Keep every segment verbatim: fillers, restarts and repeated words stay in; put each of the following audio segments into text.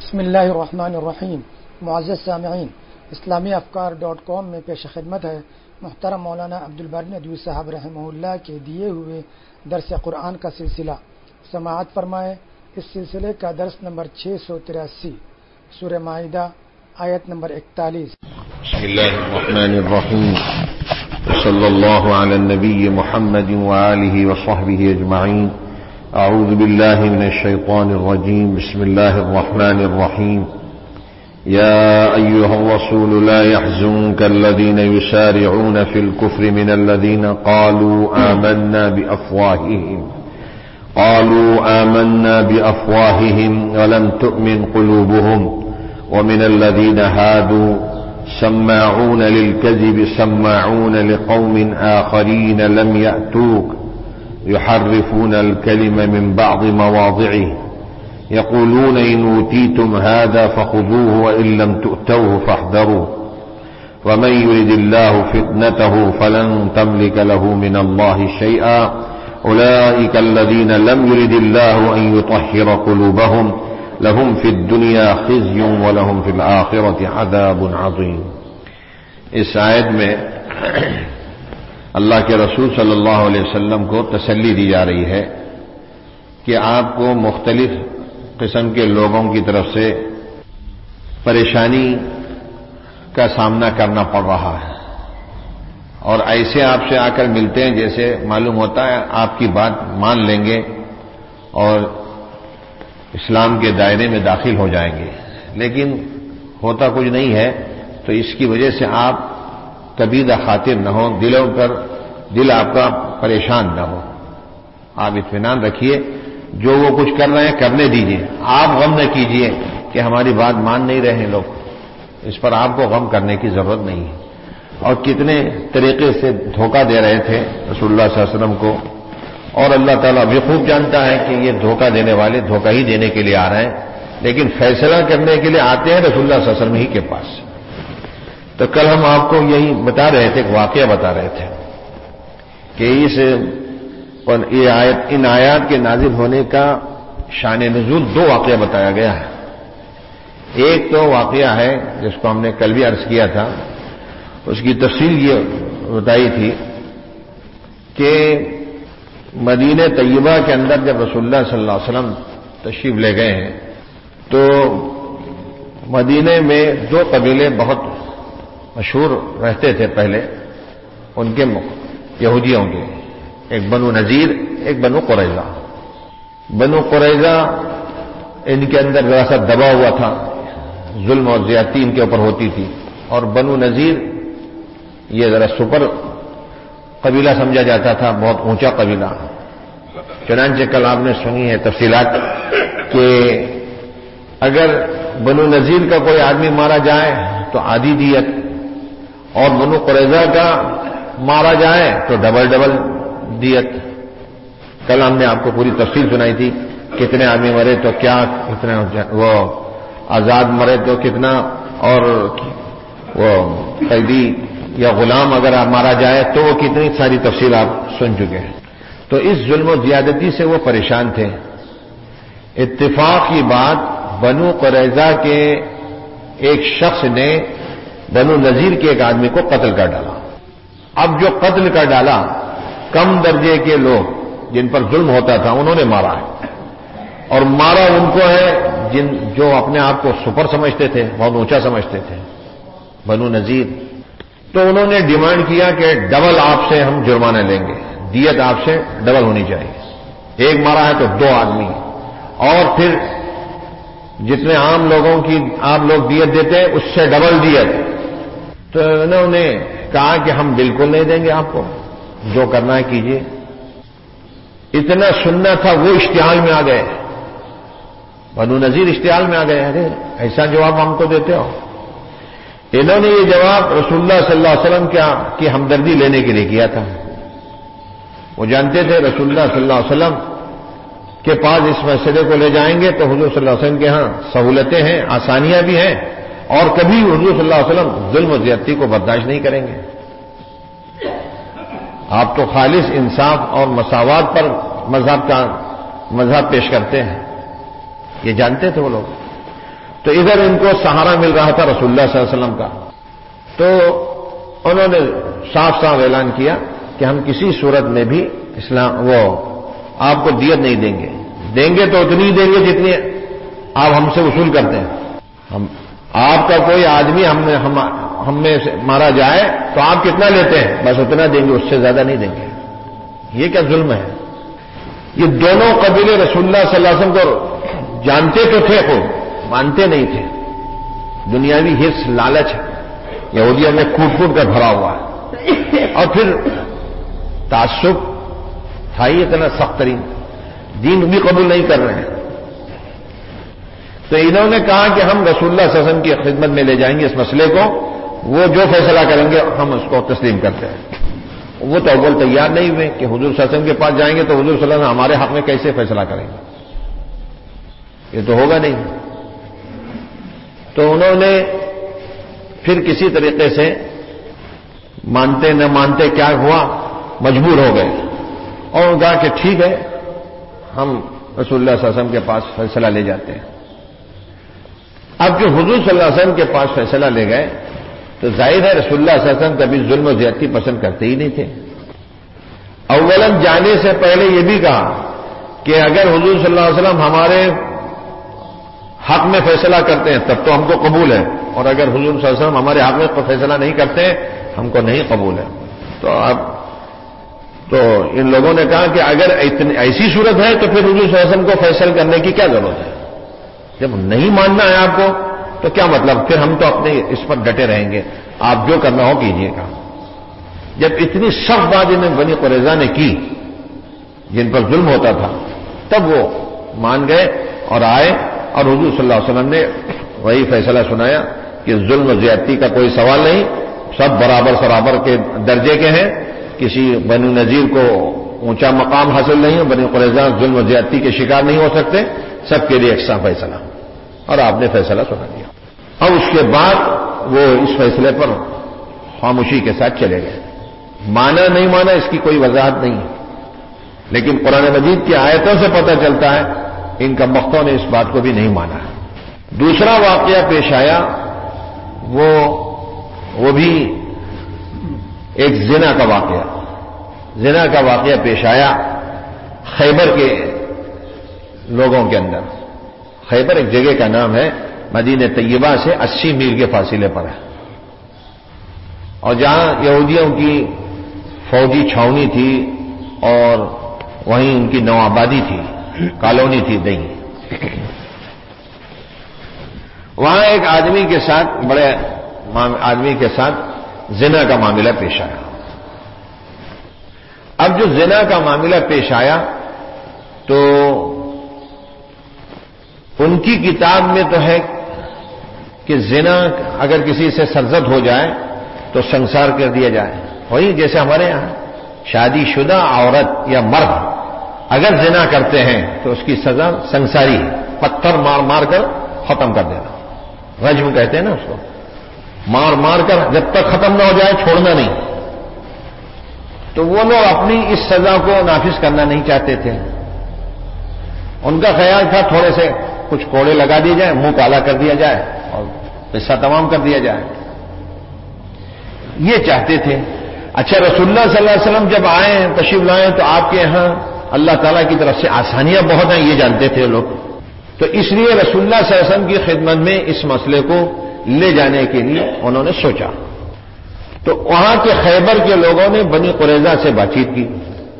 بسم اللہ الرحمن الرحیم۔ معزز سامعین، اسلامی افکار ڈاٹ کام میں پیش خدمت ہے محترم مولانا عبدالباری ندوی صاحب رحمہ اللہ کے دیے ہوئے درس قرآن کا سلسلہ۔ سماعت فرمائے۔ اس سلسلے کا درس نمبر چھ سو تراسی، سورہ مائدہ، آیت نمبر اکتالیس۔ بسم اللہ الرحمن الرحیم، صلی اللہ علی النبی محمد وآلہ وصحبہ اجمعین۔ اعوذ باللہ من الشیطان الرجیم، بسم اللہ الرحمن الرحیم۔ یا ایہا الرسول لا يحزنك الذین یسارعون فی الكفر من الذین قالوا آمنا بأفواہہم قالوا آمنا بأفواههم ولم تؤمن قلوبهم ومن الذين هادوا سماعون للكذب سماعون لقوم آخرين لم يأتوك يحرفون الكلم من بعض مواضعه يقولون إن أوتيتم هذا فخذوه وإن لم تؤتوه فاحذروا ومن يرد الله فتنته فلن تملك له من الله شيئا أولئك الذين لم يرد الله أن يطهر قلوبهم لهم في الدنيا خزي ولهم في الآخرة عذاب عظيم۔ اس آیت میں اللہ کے رسول صلی اللہ علیہ وسلم کو تسلی دی جا رہی ہے کہ آپ کو مختلف قسم کے لوگوں کی طرف سے پریشانی کا سامنا کرنا پڑ رہا ہے، اور ایسے آپ سے آ کر ملتے ہیں جیسے معلوم ہوتا ہے آپ کی بات مان لیں گے اور اسلام کے دائرے میں داخل ہو جائیں گے، لیکن ہوتا کچھ نہیں ہے۔ تو اس کی وجہ سے آپ کبیدہ خاطر نہ ہو، دلوں پر دل آپ کا پریشان نہ ہو، آپ اطمینان رکھیے، جو وہ کچھ کر رہے ہیں کرنے دیجیے، آپ غم نہ کیجیے کہ ہماری بات مان نہیں رہے ہیں لوگ، اس پر آپ کو غم کرنے کی ضرورت نہیں ہے۔ اور کتنے طریقے سے دھوکہ دے رہے تھے رسول اللہ صلی اللہ علیہ وسلم کو، اور اللہ تعالیٰ بھی خوب جانتا ہے کہ یہ دھوکہ دینے والے دھوکہ ہی دینے کے لیے آ رہے ہیں، لیکن فیصلہ کرنے کے لیے آتے ہیں رسول اللہ صلی اللہ علیہ وسلم ہی کے پاس۔ تو کل ہم آپ کو یہی بتا رہے تھے، ایک واقعہ بتا رہے تھے کہ اس یہ آیت ان آیات کے نازل ہونے کا شان نزول دو واقعہ بتایا گیا ہے۔ ایک تو واقعہ ہے جس کو ہم نے کل بھی عرض کیا تھا، اس کی تفصیل یہ بتائی تھی کہ مدینہ طیبہ کے اندر جب رسول اللہ صلی اللہ علیہ وسلم تشریف لے گئے ہیں تو مدینہ میں دو قبیلے بہت مشہور رہتے تھے پہلے، ان کے یہودیوں کے، ایک بنو نذیر، ایک بنو قریظہ۔ بنو قریظہ ان کے اندر ذرا سا دبا ہوا تھا، ظلم اور زیادتی ان کے اوپر ہوتی تھی، اور بنو نذیر یہ ذرا سپر قبیلہ سمجھا جاتا تھا، بہت اونچا قبیلہ۔ چنانچہ کل آپ نے سنی ہے تفصیلات کہ اگر بنو نذیر کا کوئی آدمی مارا جائے تو آدھی دیت، اور بنو قریظہ کا مارا جائے تو ڈبل ڈبل دیت۔ کل ہم نے آپ کو پوری تفصیل سنائی تھی، کتنے آدمی مرے تو کیا، کتنے وہ آزاد مرے تو کتنا، اور وہ قیدی یا غلام اگر مارا جائے تو وہ کتنی ساری تفصیل آپ سن چکے ہیں۔ تو اس ظلم و زیادتی سے وہ پریشان تھے۔ اتفاق کی بات، بنو قریظہ کے ایک شخص نے بنو نذیر کے ایک آدمی کو قتل کر ڈالا۔ اب جو قتل کر ڈالا، کم درجے کے لوگ جن پر ظلم ہوتا تھا انہوں نے مارا ہے، اور مارا ان کو ہے جن جو اپنے آپ کو سپر سمجھتے تھے، بہت اونچا سمجھتے تھے، بنو نذیر۔ تو انہوں نے ڈیمانڈ کیا کہ ڈبل آپ سے ہم جرمانہ لیں گے، دیت آپ سے ڈبل ہونی چاہیے، ایک مارا ہے تو دو آدمی، اور پھر جتنے عام لوگوں کی آپ لوگ دیت دیتے ہیں اس سے ڈبل دیت۔ تو انہوں نے کہا کہ ہم بالکل نہیں دیں گے آپ کو، جو کرنا ہے کیجیے۔ اتنا سننا تھا، وہ اشتعال میں آ گئے، بنو نذیر اشتعال میں آ گئے، ارے ایسا جواب ہم کو دیتے ہو۔ انہوں نے یہ جواب رسول اللہ صلی اللہ علیہ وسلم کی ہمدردی لینے کے لیے کیا تھا۔ وہ جانتے تھے رسول اللہ صلی اللہ علیہ وسلم کے پاس اس مسئلے کو لے جائیں گے تو حضور صلی اللہ علیہ وسلم کے ہاں سہولتیں ہیں، آسانیاں بھی ہیں، اور کبھی حضور صلی اللہ علیہ وسلم ظلم و زیادتی کو برداشت نہیں کریں گے۔ آپ تو خالص انصاف اور مساوات پر مذہب کا مذہب پیش کرتے ہیں، یہ جانتے تھے وہ لوگ۔ تو تو ادھر ان کو سہارا مل رہا تھا رسول اللہ صلی اللہ علیہ وسلم کا. تو انہوں نے صاف صاف اعلان کیا کہ ہم کسی صورت میں بھی اسلام وہ آپ کو دیت نہیں دیں گے. دیں گے تو اتنی دیں گے جتنی آپ ہم سے وصول کرتے ہیں. ہم آپ کا کوئی آدمی ہم میں ہم, ہم میں سے مارا جائے تو آپ کتنا لیتے ہیں بس اتنا دیں گے, اس سے زیادہ نہیں دیں گے. یہ کیا ظلم ہے؟ یہ دونوں قبیلے رسول اللہ صلی اللہ علیہ وسلم کو جانتے تو تھے, خود مانتے نہیں تھے. دنیاوی حرص لالچ یہودیوں میں کھوٹ کھوٹ کر بھرا ہوا ہے, اور پھر تعصب تھا ہی اتنا سخت ترین, دین بھی قبول نہیں کر رہے ہیں. تو انہوں نے کہا کہ ہم رسول اللہ صلی اللہ علیہ وسلم کی خدمت میں لے جائیں گے اس مسئلے کو, وہ جو فیصلہ کریں گے ہم اس کو تسلیم کرتے ہیں. وہ تو اول تیار نہیں ہوئے کہ حضور صلی اللہ علیہ وسلم کے پاس جائیں گے تو حضور صلی اللہ علیہ وسلم ہمارے حق میں کیسے فیصلہ کریں گے, یہ تو ہوگا نہیں. تو انہوں نے پھر کسی طریقے سے مانتے نہ مانتے کیا ہوا, مجبور ہو گئے اور کہا کہ ٹھیک ہے ہم رسول اللہ صلی اللہ علیہ وسلم کے پاس فیصلہ لے جاتے ہیں. اب جو حضور صلی اللہ علیہ وسلم کے پاس فیصلہ لے گئے تو ظاہر ہے رسول اللہ صلی اللہ علیہ وسلم کبھی ظلم و زیادتی پسند کرتے ہی نہیں تھے. اولاً جانے سے پہلے یہ بھی کہا کہ اگر حضور صلی اللہ علیہ وسلم ہمارے حق میں فیصلہ کرتے ہیں تب تو ہم کو قبول ہے, اور اگر حضور صلی اللہ علیہ وسلم ہمارے حق میں فیصلہ نہیں کرتے ہیں ہم کو نہیں قبول ہے. تو اب تو ان لوگوں نے کہا کہ اگر ایسی صورت ہے تو پھر حضور صلی اللہ علیہ وسلم کو فیصل کرنے کی کیا ضرورت ہے؟ جب نہیں ماننا ہے آپ کو تو کیا مطلب, پھر ہم تو اپنے اس پر ڈٹے رہیں گے, آپ جو کرنا ہو کیجیے گا. جب اتنی سخت بات انہیں بنی قریظہ نے کی جن پر ظلم ہوتا تھا تب وہ مان گئے اور آئے, اور حضور صلی اللہ علیہ وسلم نے وہی فیصلہ سنایا کہ ظلم و زیادتی کا کوئی سوال نہیں, سب برابر سرابر کے درجے کے ہیں, کسی بنو نذیر کو اونچا مقام حاصل نہیں ہے, بنی قریظہ ظلم و زیادتی کے شکار نہیں ہو سکتے, سب کے لیے یکساں فیصلہ. اور آپ نے فیصلہ سنا دیا. اب اس کے بعد وہ اس فیصلے پر خاموشی کے ساتھ چلے گئے. مانا نہیں مانا اس کی کوئی وضاحت نہیں ہے, لیکن قرآن مجید کی آیتوں سے پتہ چلتا ہے ان کا مختوں نے اس بات کو بھی نہیں مانا ہے. دوسرا واقعہ پیش آیا, وہ وہ بھی ایک زنا کا واقعہ زنا کا واقعہ پیش آیا خیبر کے لوگوں کے اندر. خیبر ایک جگہ کا نام ہے, مدینہ طیبہ سے اسی میل کے فاصلے پر ہے, اور جہاں یہودیوں کی فوجی چھاونی تھی اور وہیں ان کی نوآبادی تھی, کالونی تھی دہی. وہاں ایک آدمی کے ساتھ بڑے آدمی کے ساتھ زنا کا معاملہ پیش آیا. اب جو زنا کا معاملہ پیش آیا تو ان کی کتاب میں تو ہے کہ زنا اگر کسی سے سرزد ہو جائے تو سنسار کر دیا جائے. وہی جیسے ہمارے یہاں شادی شدہ عورت یا مرد اگر زنا کرتے ہیں تو اس کی سزا سنساری ہے, پتھر مار مار کر ختم کر دینا, رجم کہتے ہیں نا اس کو, مار مار کر جب تک ختم نہ ہو جائے چھوڑنا نہیں. تو وہ لوگ اپنی اس سزا کو نافذ کرنا نہیں چاہتے تھے. ان کا خیال تھا تھوڑے سے کچھ کوڑے لگا دیے جائیں, منہ کالا کر دیا جائے اور قصہ تمام کر دیا جائے, یہ چاہتے تھے. اچھا رسول اللہ صلی اللہ علیہ وسلم جب آئے تشریف لائے تو آپ کے یہاں اللہ تعالیٰ کی طرف سے آسانیاں بہت ہیں, یہ جانتے تھے لوگ. تو اس لیے رسول اللہ صلی اللہ علیہ وسلم کی خدمت میں اس مسئلے کو لے جانے کے لیے انہوں نے سوچا. تو وہاں کے خیبر کے لوگوں نے بنی قریظہ سے بات چیت کی,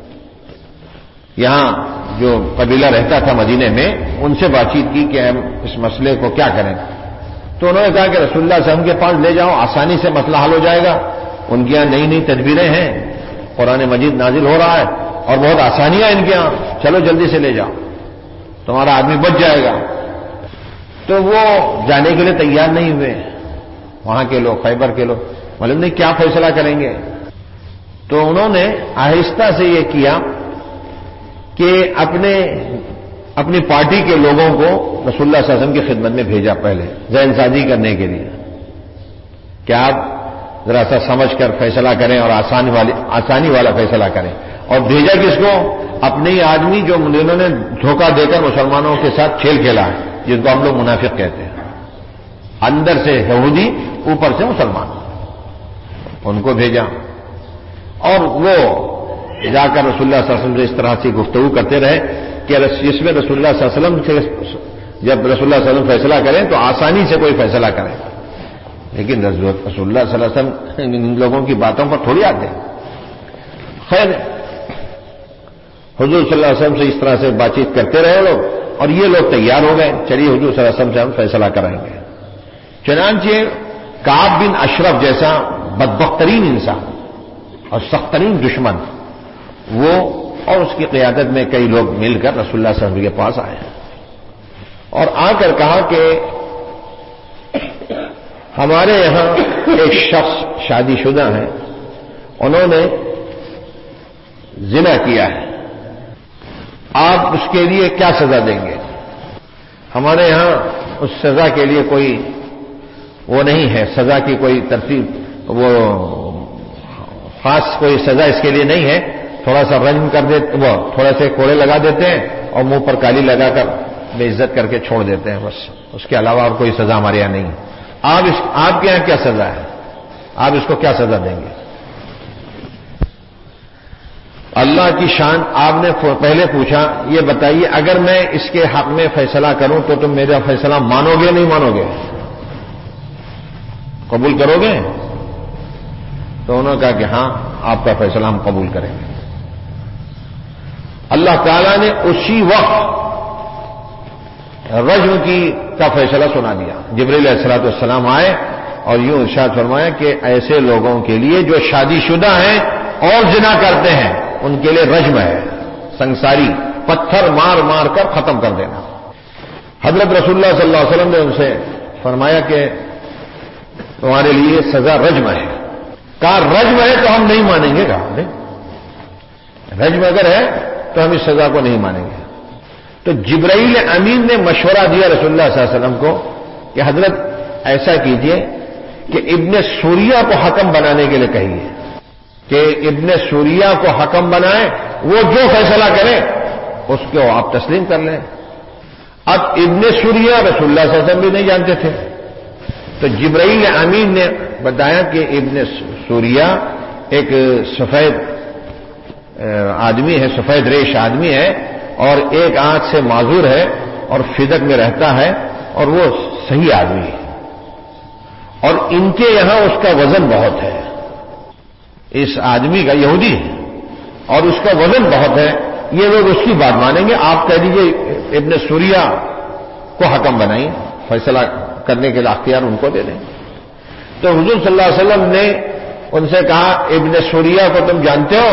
یہاں جو قبیلہ رہتا تھا مدینے میں ان سے بات چیت کی کہ ہم اس مسئلے کو کیا کریں. تو انہوں نے کہا کہ رسول اللہ صلی اللہ علیہ وسلم کے پاس لے جاؤ, آسانی سے مسئلہ حل ہو جائے گا. ان کے یہاں نئی نئی تدبیریں ہیں, قرآن مجید نازل ہو رہا ہے اور بہت آسانیاں ان کے یہاں, چلو جلدی سے لے جاؤ, تمہارا آدمی بچ جائے گا. تو وہ جانے کے لیے تیار نہیں ہوئے وہاں کے لوگ, خیبر کے لوگ. معلوم نہیں کیا فیصلہ کریں گے. تو انہوں نے آہستہ سے یہ کیا کہ اپنے اپنی پارٹی کے لوگوں کو رسول اللہ صلی اللہ علیہ وسلم کی خدمت میں بھیجا, پہلے ذہن سازی کرنے کے لیے کہ آپ ذرا سا سمجھ کر فیصلہ کریں اور آسانی والی آسانی والا فیصلہ کریں. اور بھیجا کس کو؟ اپنے ہی آدمی جو انہوں نے دھوکہ دے کر مسلمانوں کے ساتھ کھیل کھیلا ہے, جس کو ہم لوگ منافق کہتے ہیں. اندر سے یہودی اوپر سے مسلمان، ان کو بھیجا اور وہ جا کر رسول اللہ صلی اللہ علیہ وسلم سے اس طرح سے گفتگو کرتے رہے کہ اس میں رسول اللہ صلی اللہ علیہ وسلم سے جب رسول اللہ صلی اللہ علیہ وسلم فیصلہ کریں تو آسانی سے کوئی فیصلہ کریں، لیکن رسول اللہ صلی اللہ علیہ وسلم ان لوگوں کی باتوں پر تھوڑی آتے ہیں۔ خیر حضور صلی اللہ علیہ وسلم سے اس طرح سے بات چیت کرتے رہے لوگ، اور یہ لوگ تیار ہو گئے، چلیے حضور صلی اللہ علیہ وسلم سے ہم فیصلہ کرائیں گے۔ چنانچہ کعب بن اشرف جیسا بدبخترین انسان اور سخت ترین دشمن، وہ اور اس کی قیادت میں کئی لوگ مل کر رسول اللہ صلی اللہ علیہ وسلم کے پاس آئے اور آ کر کہا کہ ہمارے یہاں ایک شخص شادی شدہ ہے، انہوں نے زنا کیا ہے، آپ اس کے لیے کیا سزا دیں گے؟ ہمارے یہاں اس سزا کے لیے کوئی وہ نہیں ہے، سزا کی کوئی ترتیب، وہ خاص کوئی سزا اس کے لیے نہیں ہے، تھوڑا سا رنج کر دیتے، وہ تھوڑا سے کوڑے لگا دیتے ہیں اور منہ پر کالی لگا کر بے عزت کر کے چھوڑ دیتے ہیں، بس اس کے علاوہ اور کوئی سزا ہمارے یہاں نہیں ہے۔ آپ اس آپ کے یہاں کیا سزا ہے؟ آپ اس کو کیا سزا دیں گے؟ اللہ کی شان، آپ نے پہلے پوچھا یہ بتائیے اگر میں اس کے حق میں فیصلہ کروں تو تم میرا فیصلہ مانو گے نہیں مانو گے؟ قبول کرو گے؟ تو انہوں نے کہا کہ ہاں آپ کا فیصلہ ہم قبول کریں گے۔ اللہ تعالیٰ نے اسی وقت رجم کی کا فیصلہ سنا دیا۔ جبریل علیہ الصلوۃ والسلام آئے اور یوں ارشاد فرمایا کہ ایسے لوگوں کے لیے جو شادی شدہ ہیں اور زنا کرتے ہیں ان کے لیے رجم ہے، سنساری، پتھر مار مار کر ختم کر دینا۔ حضرت رسول اللہ صلی اللہ علیہ وسلم نے ان سے فرمایا کہ تمہارے لیے سزا رجم ہے۔ کہا رجم ہے تو ہم نہیں مانیں گے، کہا رجم اگر ہے تو ہم اس سزا کو نہیں مانیں گے۔ تو جبرائیل امین نے مشورہ دیا رسول اللہ صلی اللہ علیہ وسلم کو کہ حضرت ایسا کیجئے کہ ابن سوریہ کو حکم بنانے کے لیے کہیے کہ ابن سوریہ کو حکم بنائیں، وہ جو فیصلہ کرے اس کو آپ تسلیم کر لیں۔ اب ابن سوریہ رسول اللہ صلی اللہ علیہ وسلم بھی نہیں جانتے تھے، تو جبرائیل امین نے بتایا کہ ابن سوریہ ایک سفید آدمی ہے، سفید ریش آدمی ہے اور ایک آنکھ سے معذور ہے اور فدق میں رہتا ہے اور وہ صحیح آدمی ہے، اور ان کے یہاں اس کا وزن بہت ہے، اس آدمی کا یہودی ہے اور اس کا وزن بہت ہے، یہ لوگ اس کی بات مانیں گے۔ آپ کہہ دیجئے ابن سوریہ کو حکم بنائیں، فیصلہ کرنے کے لیے اختیار ان کو دے دیں۔ تو حضور صلی اللہ علیہ وسلم نے ان سے کہا ابن سوریہ کو تم جانتے ہو؟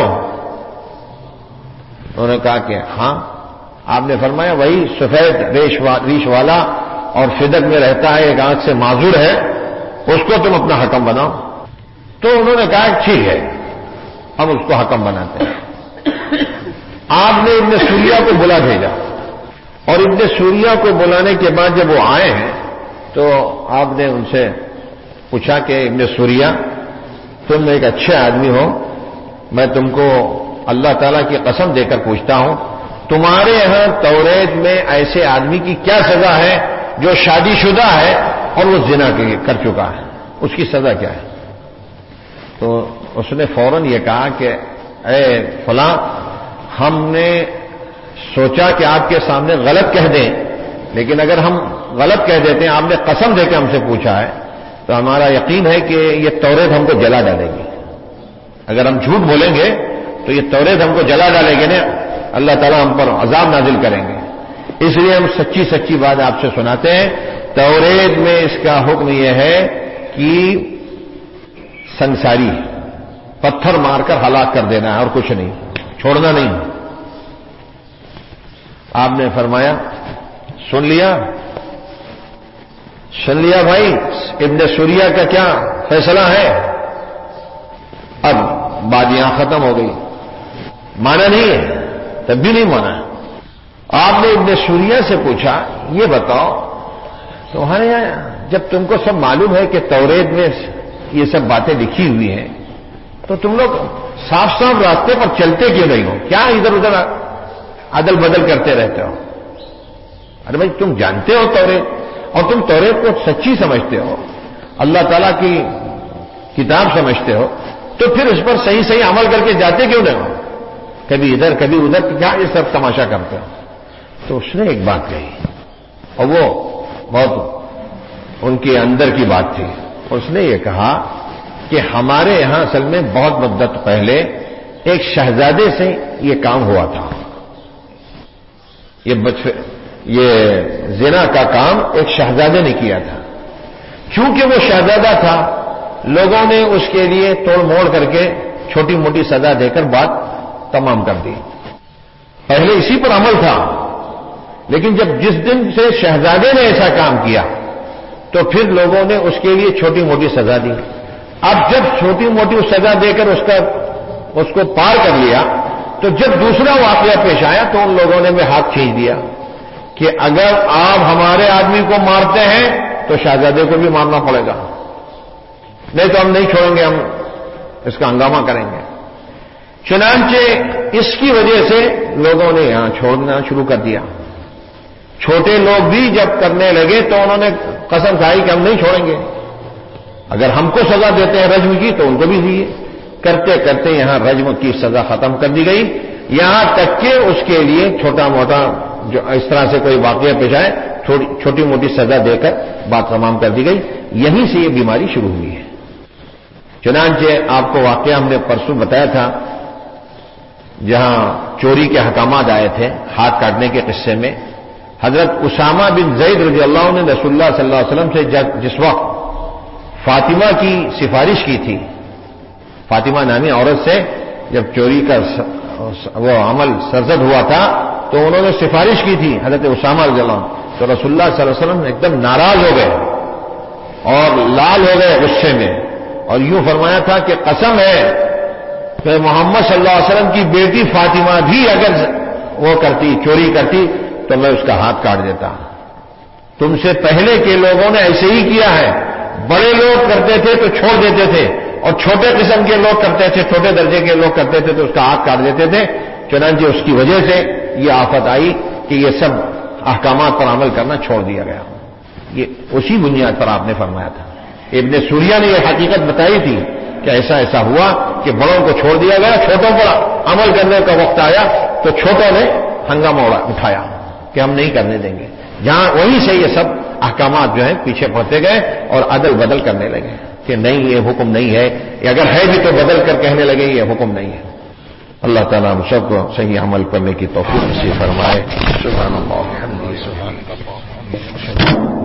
انہوں نے کہا کہ ہاں۔ آپ نے فرمایا وہی سفید ریش والا اور فدق میں رہتا ہے، ایک آنکھ سے معذور ہے، اس کو تم اپنا حکم بناؤ۔ تو انہوں نے کہا ٹھیک ہے ہم اس کو حکم بناتے ہیں۔ آپ نے ابن سوریہ کو بلا بھیجا اور ابن سوریہ کو بلانے کے بعد جب وہ آئے ہیں تو آپ نے ان سے پوچھا کہ ابن سوریہ تم ایک اچھے آدمی ہو، میں تم کو اللہ تعالیٰ کی قسم دے کر پوچھتا ہوں تمہارے یہاں توریت میں ایسے آدمی کی کیا سزا ہے جو شادی شدہ ہے اور وہ زنا کر چکا ہے، اس کی سزا کیا ہے؟ تو اس نے فوراً یہ کہا کہ اے فلاں، ہم نے سوچا کہ آپ کے سامنے غلط کہہ دیں، لیکن اگر ہم غلط کہہ دیتے ہیں، آپ نے قسم دے کے ہم سے پوچھا ہے تو ہمارا یقین ہے کہ یہ توریت ہم کو جلا ڈالے گی۔ اگر ہم جھوٹ بولیں گے تو یہ توریت ہم کو جلا ڈالے گی نا، اللہ تعالیٰ ہم پر عذاب نازل کریں گے۔ اس لیے ہم سچی سچی بات آپ سے سناتے ہیں، توریت میں اس کا حکم یہ ہے کہ سنساری، پتھر مار کر ہلاک کر دینا ہے اور کچھ نہیں، چھوڑنا نہیں۔ آپ نے فرمایا سن لیا سن لیا بھائی، ابن سوریہ کا کیا فیصلہ ہے؟ اب بات یہاں ختم ہو گئی، مانا نہیں ہے، تب بھی نہیں مانا۔ آپ نے ابن سوریہ سے پوچھا یہ بتاؤ تمہارے یہاں جب تم کو سب معلوم ہے کہ توریت میں یہ سب باتیں لکھی ہوئی ہیں تو تم لوگ صاف صاف راستے پر چلتے کیوں نہیں ہو؟ کیا ادھر ادھر عدل بدل کرتے رہتے ہو؟ ارے بھائی تم جانتے ہو توریت، اور تم توریت کو سچی سمجھتے ہو، اللہ تعالیٰ کی کتاب سمجھتے ہو، تو پھر اس پر صحیح صحیح عمل کر کے جاتے کیوں نہیں ہو؟ کبھی ادھر کبھی ادھر، کیا یہ سب تماشا کرتے ہو؟ تو اس نے ایک بات کہی، اور وہ بہت ان کے اندر کی بات تھی. اس نے یہ کہا کہ ہمارے یہاں اصل میں بہت مدت پہلے ایک شہزادے سے یہ کام ہوا تھا. یہ بچ یہ زنا کا کام ایک شہزادے نے کیا تھا. چونکہ وہ شہزادہ تھا، لوگوں نے اس کے لیے توڑ موڑ کر کے چھوٹی موٹی سزا دے کر بات تمام کر دی. پہلے اسی پر عمل تھا، لیکن جب جس دن سے شہزادے نے ایسا کام کیا تو پھر لوگوں نے اس کے لیے چھوٹی موٹی سزا دی. اب جب چھوٹی موٹی سزا دے کر اس کا اس کو پار کر لیا، تو جب دوسرا واقعہ پیش آیا تو ان لوگوں نے بھی ہاتھ کھینچ دیا کہ اگر آپ ہمارے آدمی کو مارتے ہیں تو شہزادے کو بھی مارنا پڑے گا، نہیں تو ہم نہیں چھوڑیں گے، ہم اس کا ہنگامہ کریں گے. چنانچہ اس کی وجہ سے لوگوں نے یہاں چھوڑنا شروع کر دیا. چھوٹے لوگ بھی جب کرنے لگے تو انہوں نے قسم کھائی کہ ہم نہیں چھوڑیں گے، اگر ہم کو سزا دیتے ہیں رجم کی تو ان کو بھی دیے. کرتے کرتے یہاں رجم کی سزا ختم کر دی گئی، یہاں تک کہ اس کے لیے چھوٹا موٹا جو اس طرح سے کوئی واقعہ پیش آئے چھوٹی موٹی سزا دے کر بات تمام کر دی گئی. یہیں سے یہ بیماری شروع ہوئی ہے. چنانچہ آپ کو واقعہ ہم نے پرسوں بتایا تھا، جہاں چوری کے حکامات آئے تھے ہاتھ کاٹنے کے قصے میں. حضرت اسامہ بن زید رضی اللہ عنہ نے رسول اللہ صلی اللہ علیہ وسلم سے جس وقت فاطمہ کی سفارش کی تھی، فاطمہ نامی عورت سے جب چوری کا وہ عمل سرزد ہوا تھا تو انہوں نے سفارش کی تھی حضرت اسامہ رضی اللہ عنہ، تو رسول اللہ صلی اللہ علیہ وسلم ایک دم ناراض ہو گئے اور لال ہو گئے غصے میں، اور یوں فرمایا تھا کہ قسم ہے کہ محمد صلی اللہ علیہ وسلم کی بیٹی فاطمہ بھی اگر وہ کرتی چوری کرتی تو میں اس کا ہاتھ کاٹ دیتا. تم سے پہلے کے لوگوں نے ایسے ہی کیا ہے، بڑے لوگ کرتے تھے تو چھوڑ دیتے تھے، اور چھوٹے قسم کے لوگ کرتے تھے، چھوٹے درجے کے لوگ کرتے تھے تو اس کا ہاتھ کاٹ دیتے تھے. چنانچہ اس کی وجہ سے یہ آفت آئی کہ یہ سب احکامات پر عمل کرنا چھوڑ دیا گیا. یہ اسی بنیاد پر آپ نے فرمایا تھا. ابن سوریہ نے یہ حقیقت بتائی تھی کہ ایسا ایسا ہوا کہ بڑوں کو چھوڑ دیا گیا، چھوٹوں پر عمل کرنے کا وقت آیا تو چھوٹوں نے ہنگامہ اٹھایا کہ ہم نہیں کرنے دیں گے. جہاں وہیں سے یہ سب احکامات جو ہیں پیچھے پڑتے گئے اور عدل بدل کرنے لگے کہ نہیں یہ حکم نہیں ہے، اگر ہے بھی تو بدل کر کہنے لگے یہ حکم نہیں ہے. اللہ تعالیٰ ہم سب کو صحیح عمل کرنے کی توفیق نصیب فرمائے. سبحان اللہ.